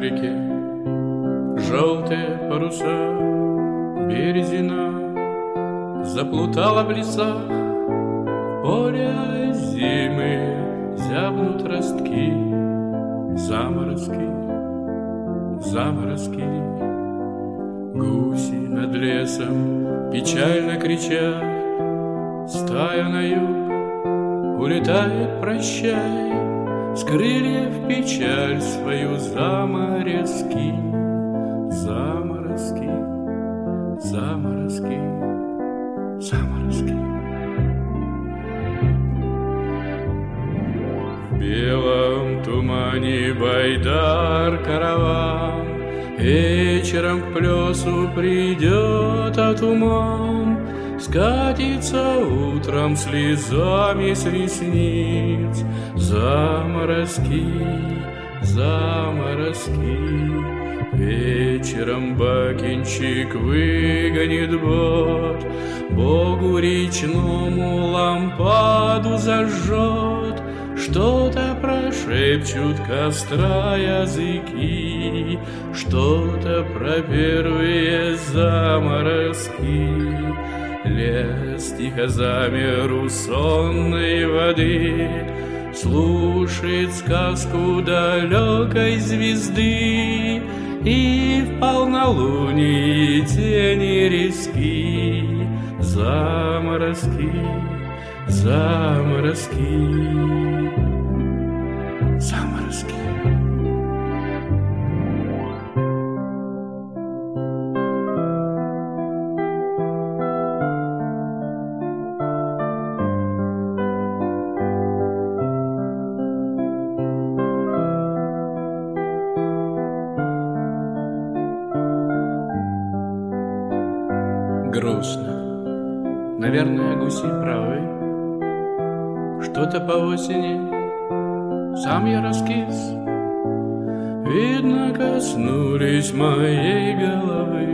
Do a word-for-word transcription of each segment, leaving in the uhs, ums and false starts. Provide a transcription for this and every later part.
реке желтые паруса, березина заплутала в лесах, в поле зимы зябнут ростки, заморозки, заморозки. Гуси над лесом печально кричат, стая на юг улетает, прощай, с крыльев печаль свою заморозки, заморозки, заморозки, заморозки. В белом тумане байдар караван вечером к плесу придет, а туман скатится утром слезами с ресниц. Заморозки, заморозки. Вечером бакинчик выгонит бот, Богу речному лампаду зажжет, что-то прошепчут костра языки, что-то про первые заморозки. Лес тихо замер у сонной воды, слушает сказку далекой звезды, и в полнолуние тени резки. Заморозки, заморозки, заморозки. Грустно. Наверное, гуси правы. Что-то по осени сам я раскис. Видно, коснулись моей головы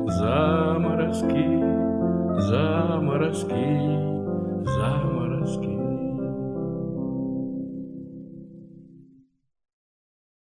заморозки, заморозки, заморозки.